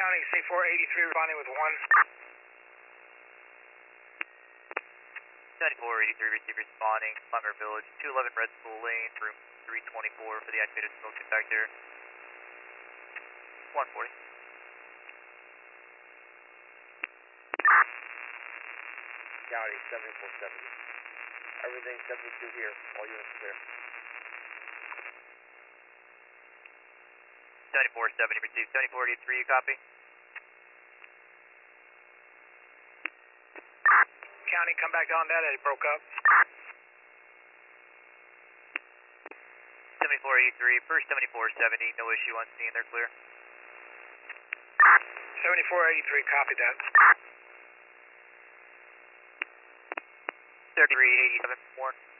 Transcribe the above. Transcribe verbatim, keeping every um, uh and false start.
County, C four eighty-three responding with one. seventy-four eighty-three receive responding, Climber Village, two eleven Red School Lane, room three twenty-four for the activated smoke detector. one forty. County, seventy-four seventy. Everything seventy-two here, all units clear. seventy-four seventy received, seventy-four eighty-three, you copy? County, come back on that, it broke up. seventy-four eighty-three, first seventy-four seventy, no issue on scene, they're clear. seventy-four eighty-three, copy that. thirty-three eighty-seven, Warren.